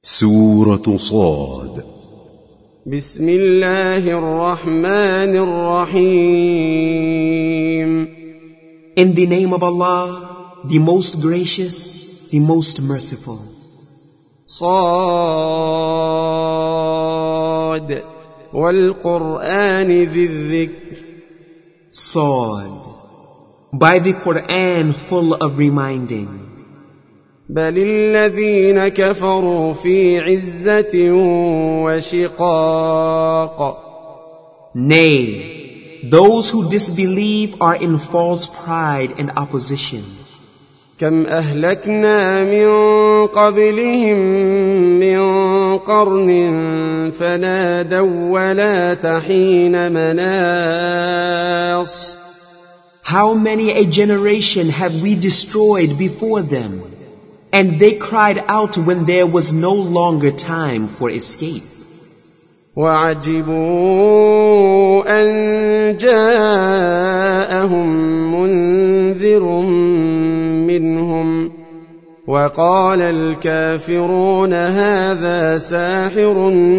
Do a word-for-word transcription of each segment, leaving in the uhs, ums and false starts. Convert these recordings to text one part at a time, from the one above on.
سورة صاد. بسم الله الرحمن الرحيم. In the name of Allah, the most gracious, the most merciful. صاد والقرآن ذي الذكر. Sad, by the Quran full of reminding. بل الذين كفروا في عزة وشقاق. Nay, those who disbelieve are in false pride and opposition. كم أهلكنا من قبلهم من قرن فنادوا ولا تحين مناص. How many a generation have we destroyed before them, and they cried out when there was no longer time for escape. وعجبوا أن جاءهم منذر منهم وقال الكافرون هذا ساحر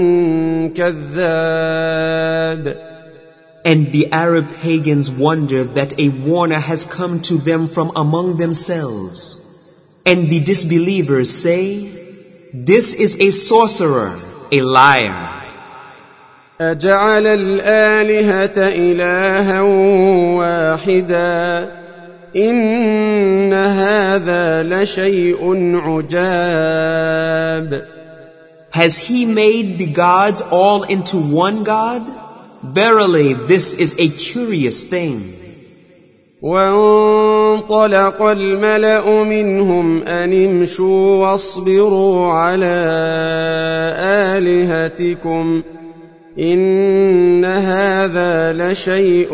كذاب. And the Arab pagans wonder that a warner has come to them from among themselves. And the disbelievers say, this is a sorcerer, a liar. أجعل الآلهة إلها واحدا إن هذا لشيء عجاب. Has he made the gods all into one God? Verily, this is a curious thing. وانطلق الملأ منهم أن امشوا واصبروا على آلهتكم إن هذا لشيء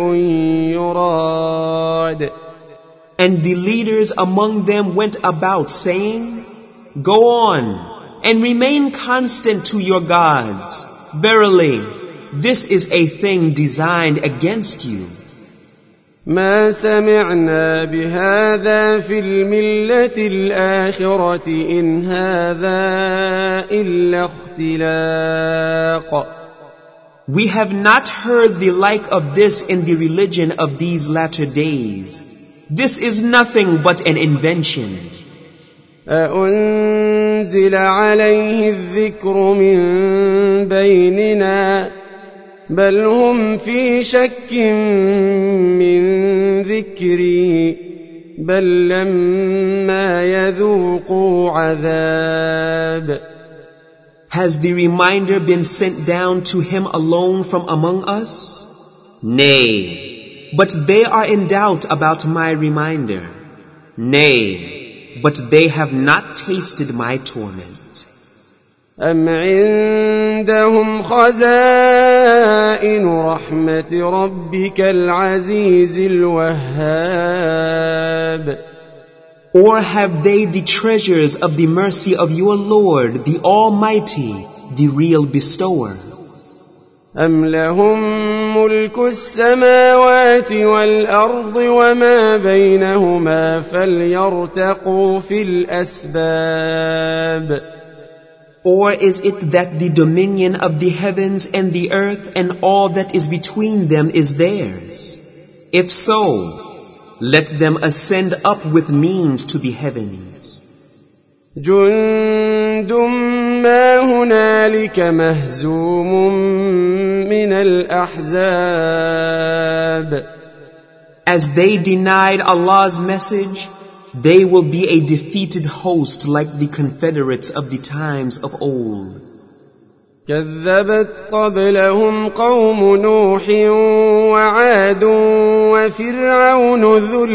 يراد. And the leaders among them went about saying, go on and remain constant to your gods. Verily, this is a thing designed against you. ما سمعنا بهذا في الملة الآخرة إن هذا إلا اختلاق. We have not heard the like of this in the religion of these latter days. This is nothing but an invention. أأنزل عليه الذكر من بيننا بل هم في شك من ذكري بل لما يذوقوا عذاب. Has the reminder been sent down to him alone from among us? Nay, but they are in doubt about my reminder. Nay, but they have not tasted my torment. أم عندهم خزائن رحمة ربك العزيز الوهاب. Or have they the treasures of the mercy of your Lord, the Almighty, the real bestower? أم لهم ملك السماوات والأرض وما بينهما فليرتقوا في الأسباب. Or is it that the dominion of the heavens and the earth and all that is between them is theirs? If so, let them ascend up with means to the heavens. جند ما هنالك مهزوم من الأحزاب. As they denied Allah's message, they will be a defeated host like the confederates of the times of old. كذبت قبلهم قوم نوح وعاد وفرعون ذو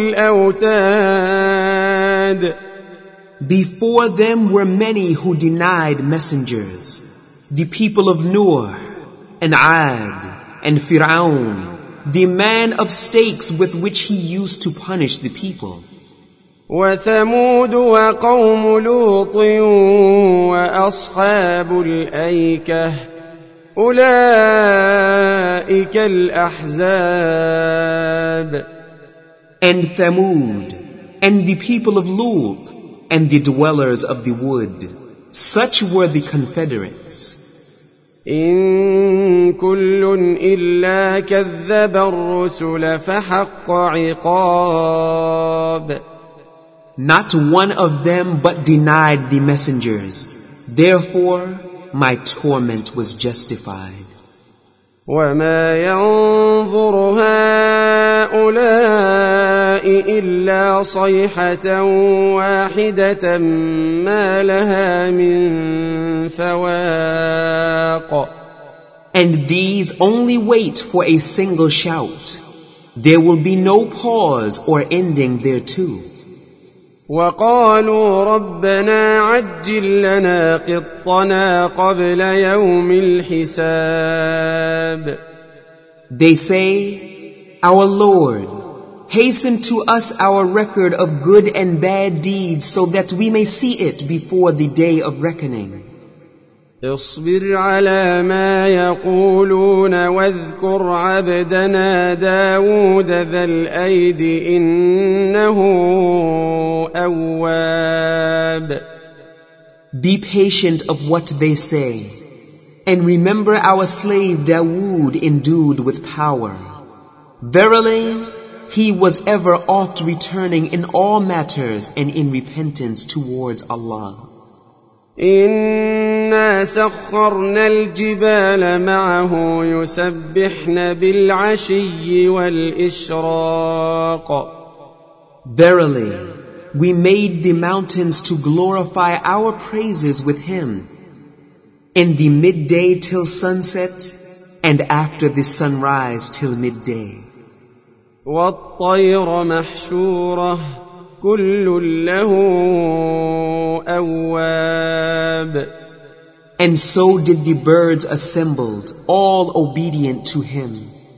الأوتاد. Before them were many who denied messengers, the people of Noah and Ad and Fir'aun, the man of stakes with which he used to punish the people. وثمود وقوم لوط وأصحاب الأيكة أولئك الأحزاب. And Thamud, and the people of Lut, and the dwellers of the wood. Such were the Confederates. إن كل إلا كذب الرسل فحق عقاب. Not one of them but denied the messengers. Therefore, my torment was justified. وما ينظر هؤلاء إلا صيحة واحدة ما لها من فواق. And these only wait for a single shout. There will be no pause or ending thereto. وقالوا ربنا عجل لنا قطنا قبل يوم الحساب. They say, Our Lord, hasten to us our record of good and bad deeds so that we may see it before the day of reckoning. اصبر على ما يقولون واذكر عبدنا داود ذا الأيد إنه أواب. Be patient of what they say, and remember our slave Dawood endued with power. Verily, he was ever oft returning in all matters and in repentance towards Allah. إنا سخرنا الجبال معه يسبحن بالعشي والإشراق. Verily, we made the mountains to glorify our praises with him in the midday till sunset and after the sunrise till midday. والطير محشورة كل له أواب. And so did the birds assembled, all obedient to him.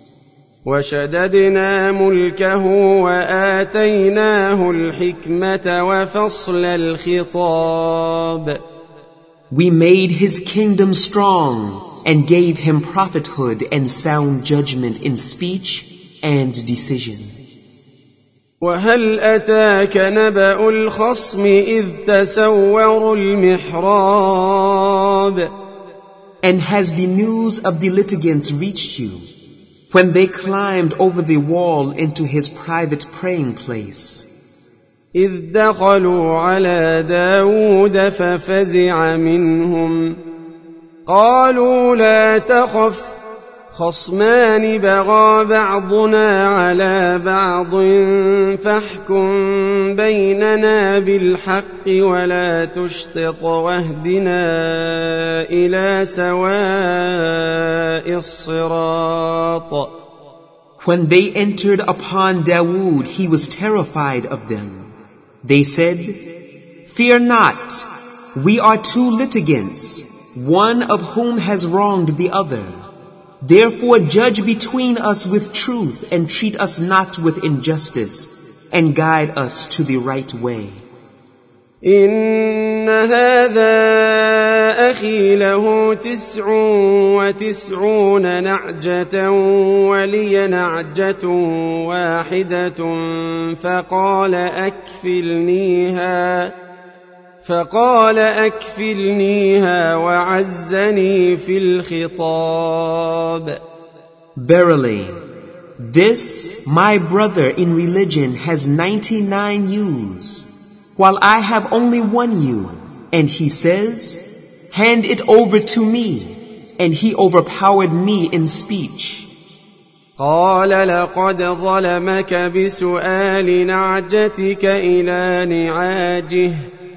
وشددنا ملكه وآتيناه الحكمة وفصل الخطاب. We made his kingdom strong and gave him prophethood and sound judgment in speech and decision. وهل أتاك نبأ الخصم إذ تسوروا المحراب. And has the news of the litigants reached you when they climbed over the wall into his private praying place? إذ دخلوا على داود ففزع منهم قالوا لا تخف خصمان بغى بعضنا على بعض فاحكم بيننا بالحق ولا تشطط واهدنا إلى سواء الصراط. When they entered upon Dawood, he was terrified of them. They said, Fear not, we are two litigants, one of whom has wronged the other. Therefore judge between us with truth and treat us not with injustice and guide us to the right way. إن هذا أخي له تسع وتسعون نعجة ولي نعجة واحدة فقال أكفلنيها فقال أكفلنيها وعزني في الخطاب. Verily, this my brother in religion has ninety-nine ewes, while I have only one ewe, and he says, Hand it over to me, and he overpowered me in speech. قال لقد ظلمك بسؤال نعجتك إلى نعاجه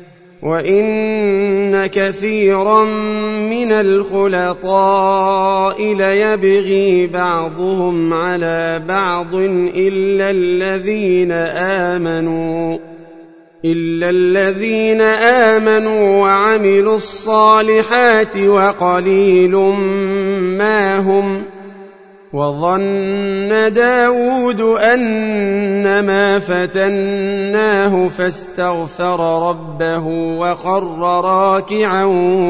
وإن كثيرا من الخلطاء ليبغي بعضهم على بعض إلا الذين آمنوا إلا الذين آمنوا وعملوا الصالحات وقليل ما هم. وظن داود أنما فتناه فاستغفر ربه وخر راكعا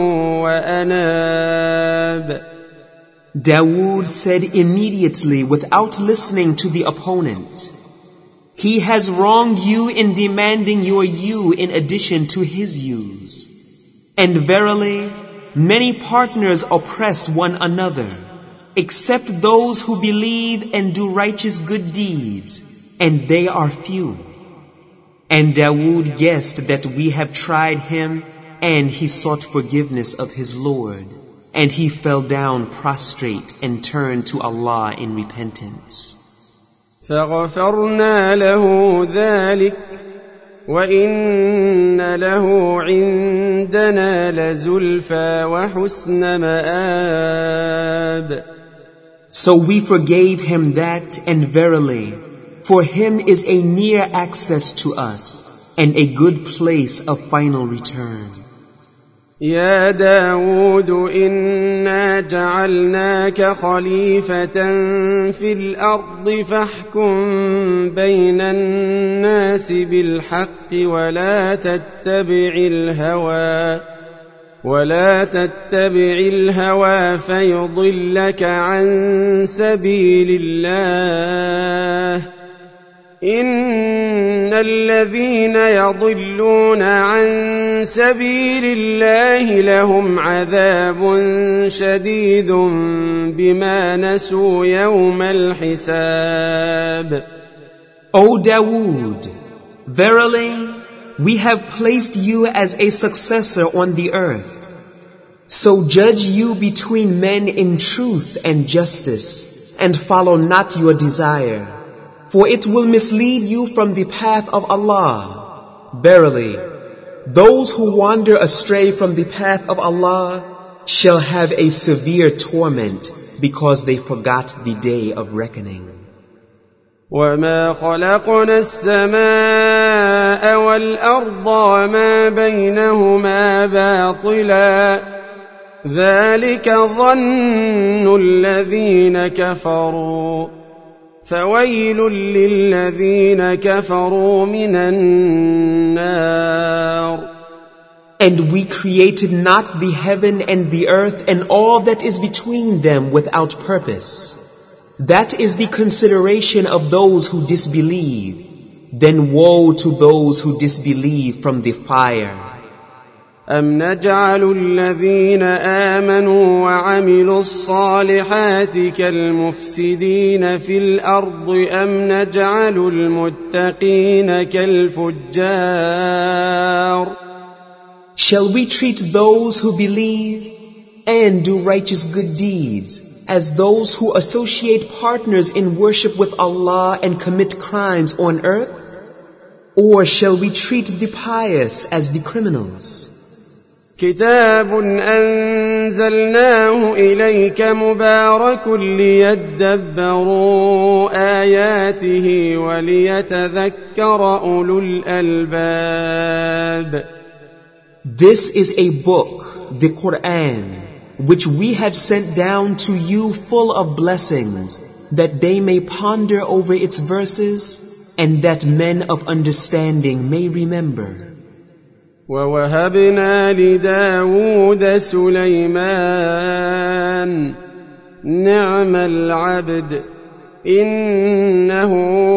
وأناب. Dawood said immediately without listening to the opponent, He has wronged you in demanding your ewe in addition to his ewes. And verily, many partners oppress one another, except those who believe and do righteous good deeds, and they are few. And Dawood guessed that we have tried him, and he sought forgiveness of his Lord, and he fell down prostrate and turned to Allah in repentance. فغفرنا له ذلك وإن له عندنا لزلفى وحسن مآب. So we forgave him that, and verily, for him is a near access to us, and a good place of final return. يا داود إنا جعلناك خليفة في الأرض فاحكم بين الناس بالحق ولا تتبع الهوى ولا تتبع الهوى فيضلك عن سبيل الله إن الذين يضلون عن سبيل الله لهم عذاب شديد بما نسوا يوم الحساب. O Dawood, verily, we have placed you as a successor on the earth. So judge you between men in truth and justice, and follow not your desire, for it will mislead you from the path of Allah. Verily, those who wander astray from the path of Allah shall have a severe torment because they forgot the day of reckoning. وما خلقنا السماء والأرض وما بينهما باطلا ذلك ظن الذين كفروا فويل للذين كفروا من النار. And we created not the heaven and the earth and all that is between them without purpose. That is the consideration of those who disbelieve. Then woe to those who disbelieve from the fire. أم نجعل الذين آمنوا وعملوا الصالحات كالمفسدين في الأرض أم نجعل المتقين كالفجار. Shall we treat those who believe and do righteous good deeds as those who associate partners in worship with Allah and commit crimes on earth? Or shall we treat the pious as the criminals? كتاب أنزلناه إليك مبارك ليدبروا آياته وليتذكر أولو الألباب. This is a book, the Quran, which we have sent down to you full of blessings, that they may ponder over its verses, and that men of understanding may remember. ووهبنا لداود سليمان نعم العبد إنه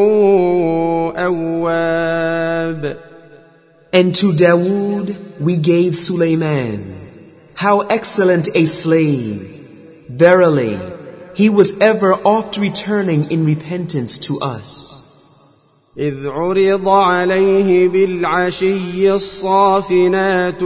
أواب. And to Dawood we gave Sulaiman. How excellent a slave! Verily, he was ever oft returning in repentance to us. إذ عرض عليه بالعشي الصافنات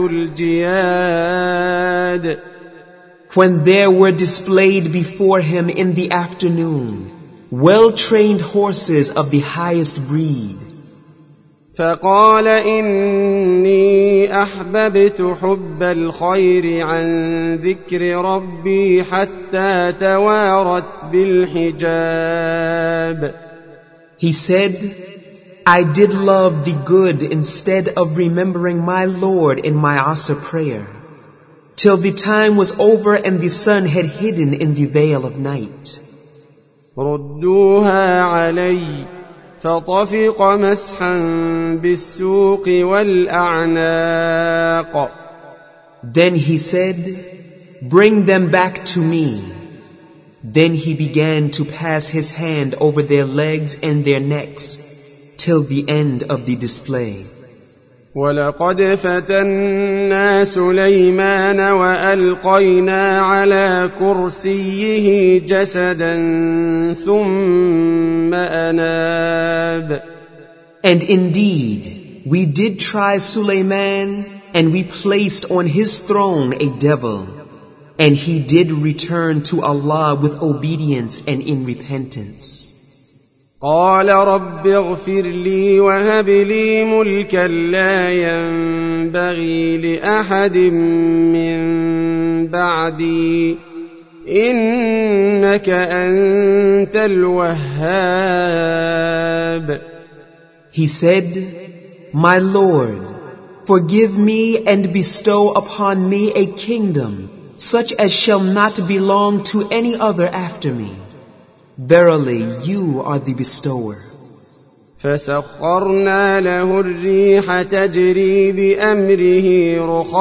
الجياد. When there were displayed before him in the afternoon well-trained horses of the highest breed. فقال إني أحببت حب الخير عن ذكر ربي حتى توارت بالحجاب. He said, I did love the good instead of remembering my Lord in my Asr prayer, till the time was over and the sun had hidden in the veil of night. ردوها علي فطفق مسحا بالسوق والأعناق. Then he said, bring them back to me. Then he began to pass his hand over their legs and their necks till the end of the display. ولقد فتنا سليمان وألقينا على كرسيه جسدا ثم أناب. And indeed, we did try Sulaiman, and we placed on his throne a devil, and he did return to Allah with obedience and in repentance. قال رب اغفر لي وهب لي ملكا لا ينبغي لأحد من بعدي إنك أنت الوهاب. He said, My Lord, forgive me and bestow upon me a kingdom such as shall not belong to any other after me. Verily, you are the bestower. فسخرنا له الريح تجري بأمره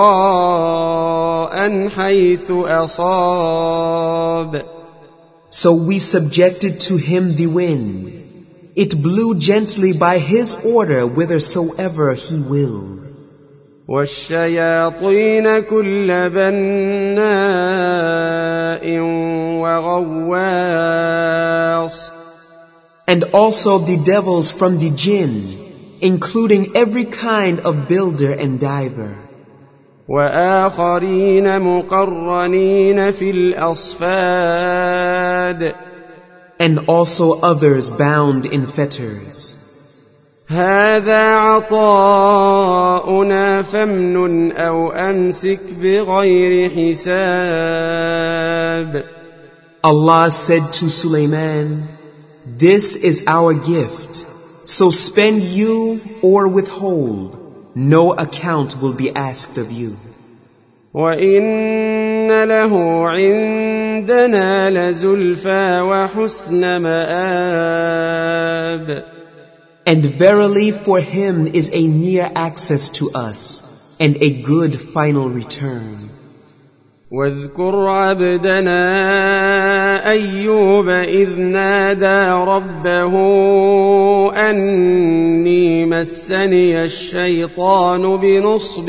رخاء حيث أصاب. So we subjected to him the wind. It blew gently by his order whithersoever he willed. والشياطين كل بناء وغواص. And also the devils from the jinn, including every kind of builder and diver. وآخرين مقرنين في الأصفاد. And also others bound in fetters. هذا عطاؤنا فامنن أو أمسك بغير حساب. Allah said to Sulaiman, This is our gift, so spend you or withhold. No account will be asked of you. وَإِنَّ لَهُ عِندَنَا لَزُلْفَىٰ وَحُسْنَ مَآبٍ. And verily for him is a near access to us and a good final return. واذكر عبدنا أيوب إذ نادى ربه أني مسني الشيطان بنصب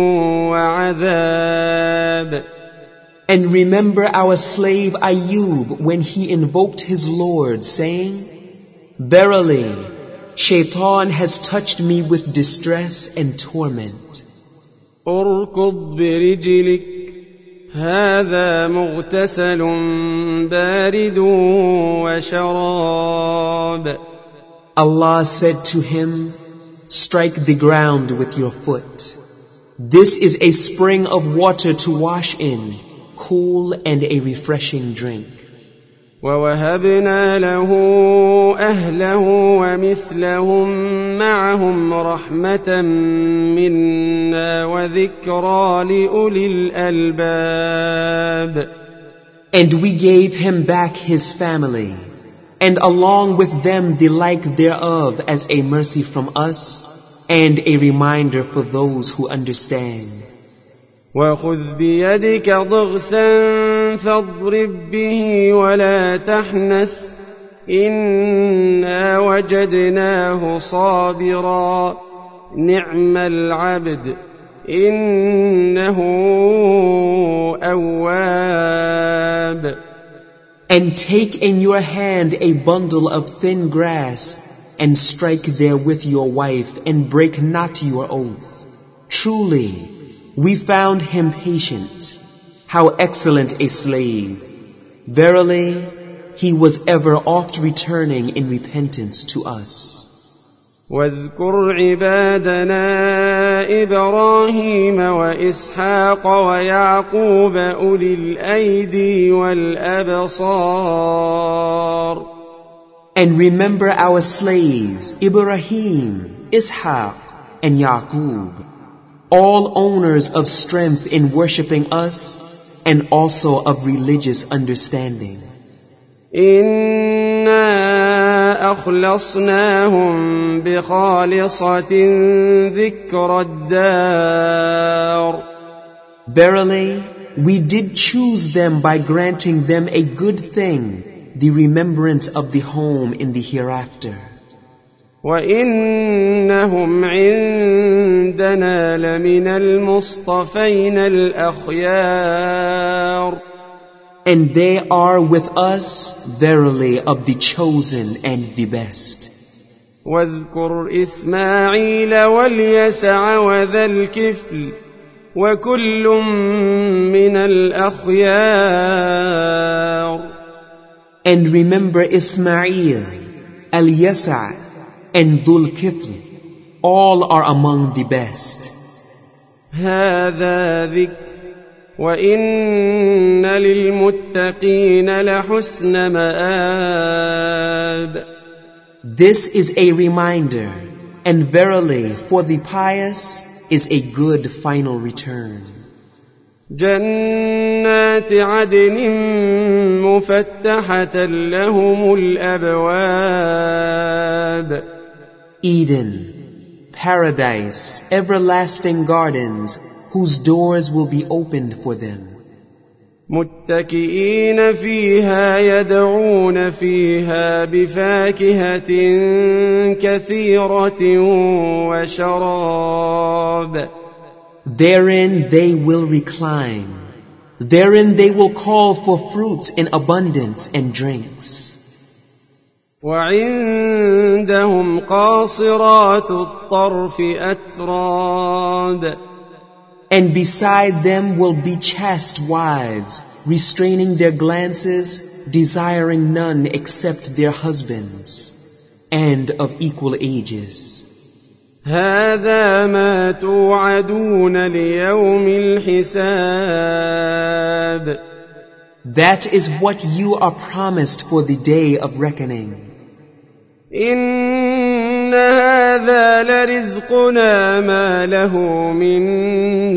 وعذاب. And remember our slave Ayub when he invoked his Lord, saying, Verily, Shaitan has touched me with distress and torment. اركض برجلك هذا مغتسل بارد وشراب. Allah said to him, Strike the ground with your foot. This is a spring of water to wash in, cool and a refreshing drink. ووهبنا له أهله ومثلهم معهم رحمة منا وذكرى لأولي الألباب. And we gave him back his family, and along with them the like thereof as a mercy from us, and a reminder for those who understand. وخذ بيدك ضغثا فاضرب به ولا تحنث إنا وجدناه صابرا نعم العبد إنه أواب. And take in your hand a bundle of thin grass, and strike therewith your wife, and break not your oath. Truly, we found him patient. How excellent a slave. Verily, he was ever oft returning in repentance to us. واذكر عبادنا إبراهيم وإسحاق ويعقوب أولي الأيدي والأبصار. And remember our slaves, Ibrahim, Ishaq, and Yaqub, all owners of strength in worshipping us, and also of religious understanding. إنا أخلصناهم بخالصة ذكر الدار. Verily, we did choose them by granting them a good thing, the remembrance of the home in the hereafter. وإنهم عندنا لمن المصطفين الأخيار. And they are with us verily of the chosen and the best. واذكر إسماعيل واليسع وذا الكفل وكل من الأخيار. And remember Ismail, Al-Yasa' and Dhul Kifl, all are among the best. هذا ذكر وإن للمتقين لحسن مآب. This is a reminder, and verily for the pious is a good final return. جنات عدن مفتحة لهم الأبواب. Eden, paradise, everlasting gardens whose doors will be opened for them. متكئين فيها يدعون فيها بفاكهة كثيرة وشراب. Therein they will recline. Therein they will call for fruits in abundance and drinks. وعندهم قاصرات الطرف أتراد. And beside them will be chaste wives, restraining their glances, desiring none except their husbands, and of equal ages. هذا ما توعدون ليوم الحساب. That is what you are promised for the day of reckoning. إن هذا لرزقنا ما له من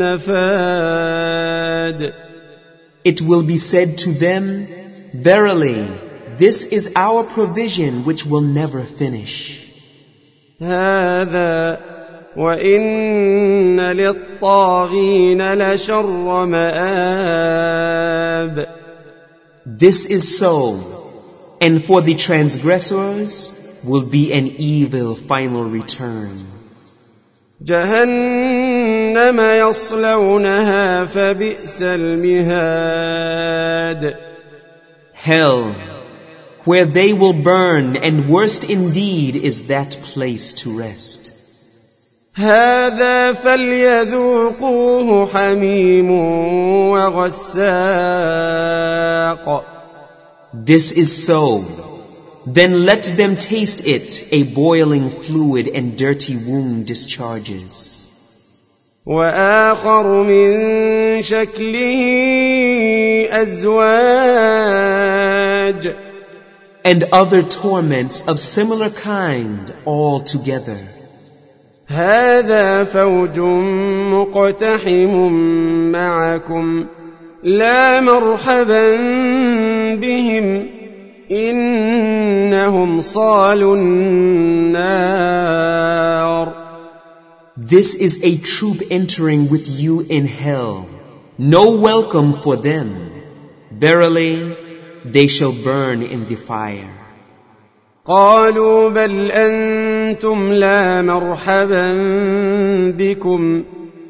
نفاد. It will be said to them, verily, this is our provision which will never finish. هذا وإن للطاغين لشر مآب. This is so, and for the transgressors will be an evil final return. جهنم يصلونها فبئس المهاد. Hell, where they will burn, and worst indeed is that place to rest. هذا فليذوقوه حميم وغساق. This is so. Then let them taste it, a boiling fluid and dirty womb discharges. وآخر من شكله أزواج. And other torments of similar kind all together. هذا فوج مقتحم معكم لا مرحبا بهم إنهم صالوا النار. This is a troop entering with you in hell. No welcome for them. Verily, they shall burn in the fire. قالوا بل أنتم لا مرحبا بكم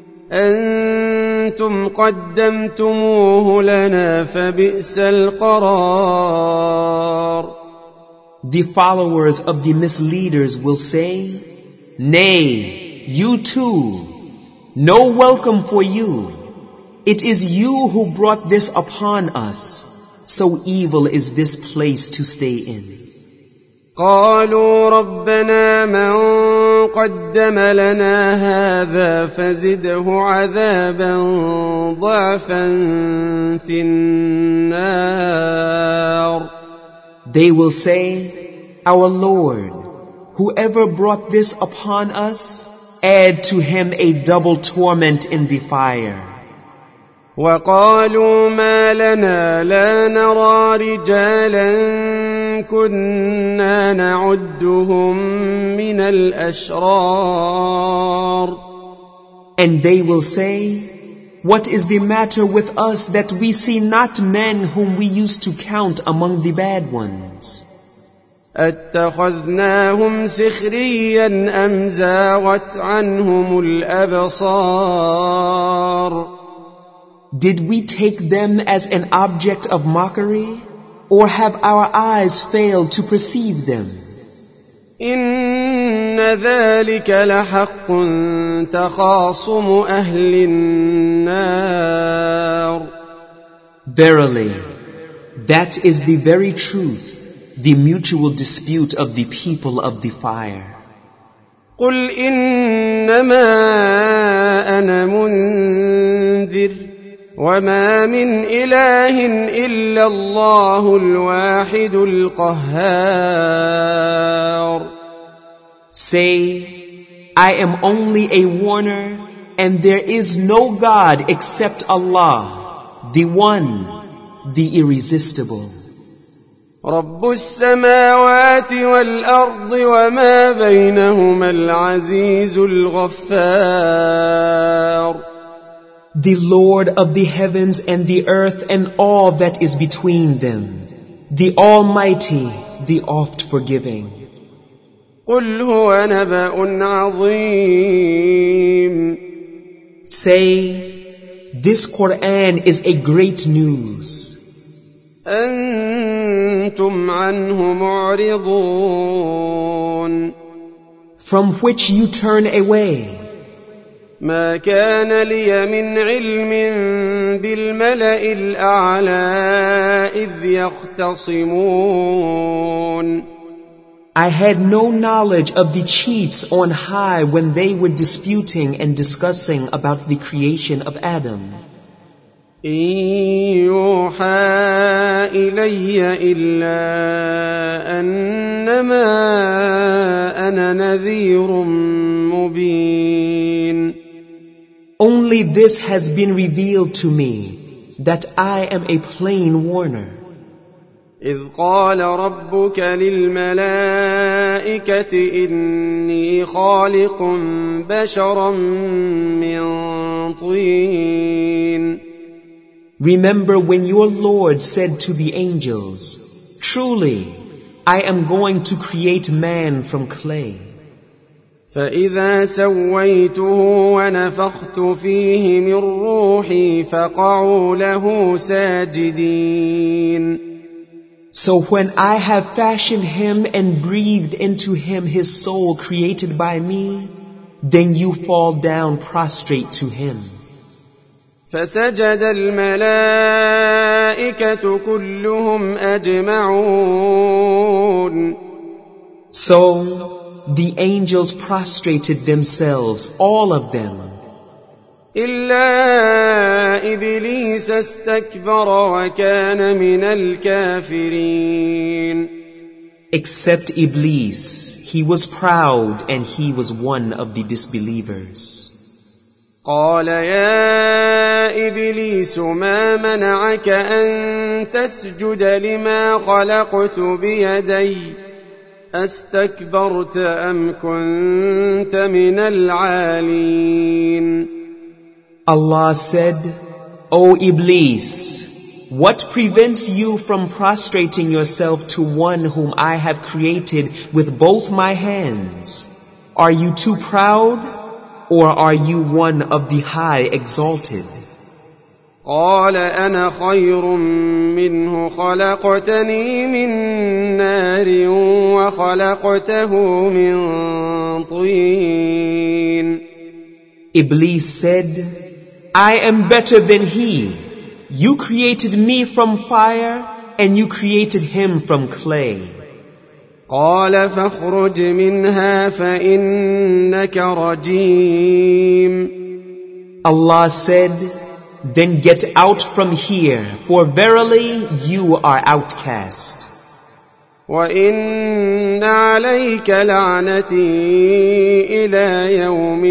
أنتم قدمتموه لنا فبئس القرار. The followers of the misleaders will say, Nay, you too, no welcome for you. It is you who brought this upon us. So evil is this place to stay in. قالوا ربنا من قدم لنا هذا فزده عذابا ضعفا في النار. They will say, Our Lord, whoever brought this upon us, add to him a double torment in the fire. وقالوا ما لنا لا نرى رجالا كنا نعدهم من الأشرار. And they will say, What is the matter with us that we see not men whom we used to count among the bad ones? أَتَّخَذْنَاهُمْ سِخْرِيًّا أَمْ زَاغَتْ عَنْهُمُ الْأَبْصَارُ Did we take them as an object of mockery, or have our eyes failed to perceive them? إِنَّ ذَلِكَ لَحَقٌّ تَخَاصُمُ أَهْلِ النَّارِ Verily, that is the very truth, the mutual dispute of the people of the fire. قُلْ إِنَّمَا أَنَا مُنذِرٌ وَمَا مِنْ إِلَٰهٍ إِلَّا اللَّهُ الْوَاحِدُ الْقَهَّارُ Say, I am only a warner, and there is no God except Allah, the One, the Irresistible. رب السماوات والأرض وما بينهما العزيز الغفار The Lord of the heavens and the earth and all that is between them, the Almighty, the oft-forgiving. قل هو نبأ عظيم Say, this Quran is a great news. أنتم عنه معرضون From which you turn away. ما كان لي من علم بالملأ الأعلى إذ يختصمون I had no knowledge of the chiefs on high when they were disputing and discussing about the creation of Adam. إن يوحى إلي إلا أنما أنا نذير مبين Only this has been revealed to me, that I am a plain warner. إذ قال ربك للملائكة إني خالق بشرا من طين Remember when your Lord said to the angels, truly, I am going to create man from clay. فإذا سويته ونفخت فيه من روحي فقعوا له ساجدين So when I have fashioned him and breathed into him his soul created by me, then you fall down prostrate to him. فسجد الملائكة كلهم أجمعون So the angels prostrated themselves, all of them. إلا إبليس استكبر وكان من الكافرين Except Iblis, he was proud and he was one of the disbelievers. قال يا إبليس ما منعك أن تسجد لما خلقت بيدي أستكبرت أم كنت من العالين Allah said, O Iblis, what prevents you from prostrating yourself to one whom I have created with both my hands? Are you too proud, or are you one of the high exalted? قال أنا خير منه خلقتني من نار وخلقته من طين Iblis said, I am better than he. You created me from fire, and you created him from clay. قال فاخرج منها فإنك رجيم Allah said, then get out from here, for verily you are outcast. وإن عليك لعنتي إلى يوم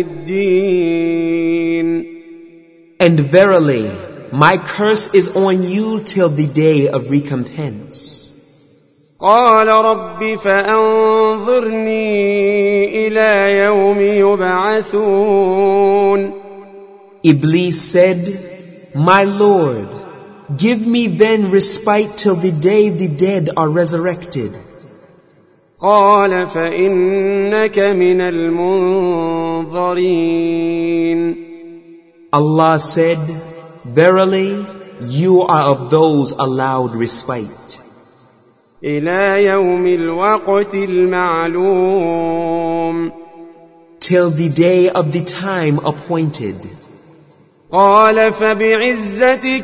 الدين And verily, my curse is on you till the day of recompense. قال رب فأنظرني إلى يوم يبعثون Iblis said, My Lord, give me then respite till the day the dead are resurrected. قال فإنك من المنظرين. Allah said, Verily, you are of those allowed respite. إلى يوم الوقت المعلوم. Till the day of the time appointed. قال فبعزتك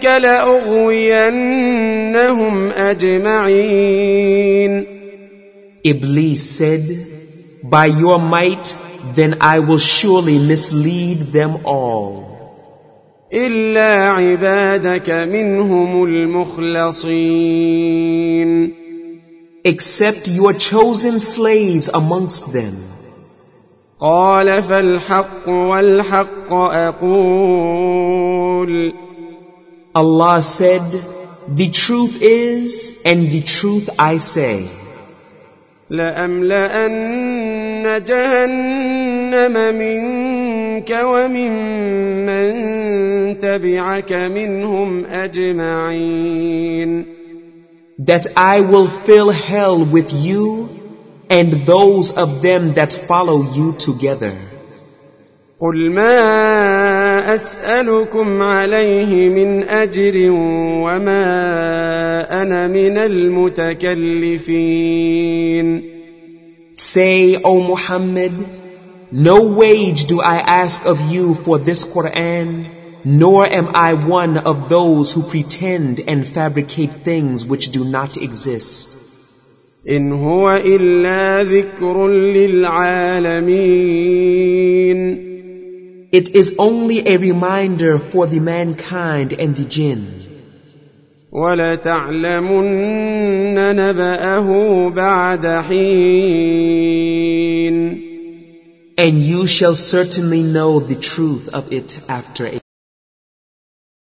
لأغوينهم أجمعين. Iblis said, By your might, then I will surely mislead them all. إلا عبادك منهم المخلصين. Except your chosen slaves amongst them. قال فالحق والحق أقول. Allah said, The truth is, and the truth I say. لأملأن جهنم منك وممن تبعك منهم أجمعين. That I will fill hell with you and those of them that follow you together. قل ما أسألكم عليه من أجر وما أنا من المتكلفين. Say, O Muhammad, no wage do I ask of you for this Quran, nor am I one of those who pretend and fabricate things which do not exist. إن هو إلا ذكر للعالمين. It is only a reminder for the mankind and the jinn. وَلَتَعْلَمُنَّ نَبَأَهُ بَعْدَ حِينٍ. And you shall certainly know the truth of it after a